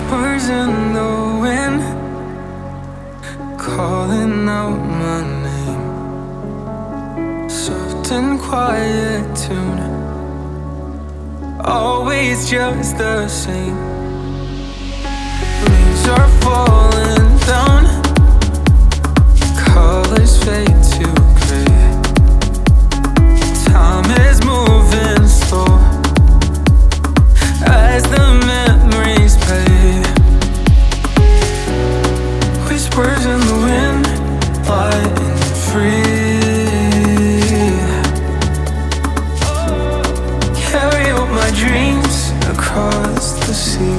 Whispers in the wind, calling out my name. Soft and quiet tune, always just the same. Leaves are falling down, colors fade to gray. Time is moving slow as the memories fade. Whispers in the wind, light and free. Carry out my dreams across the sea.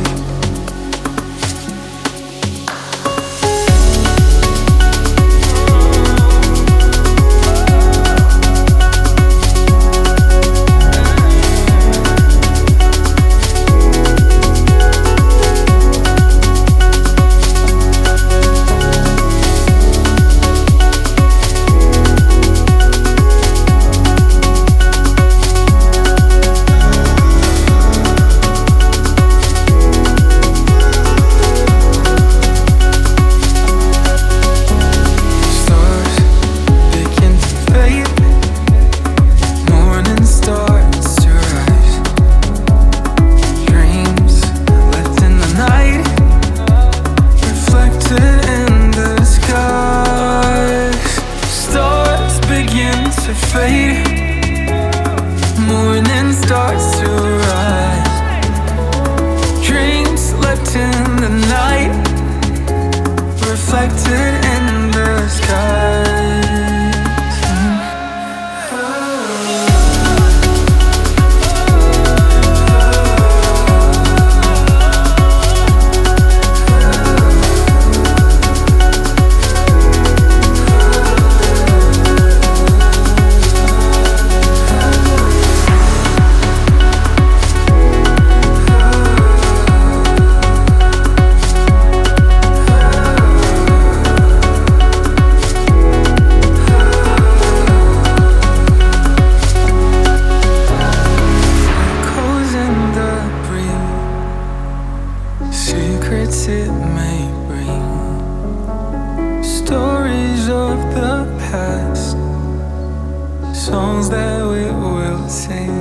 Morning starts to rise. Dreams left in the night, reflected in the skies. Secrets it may bring, stories of the past, songs that we will sing.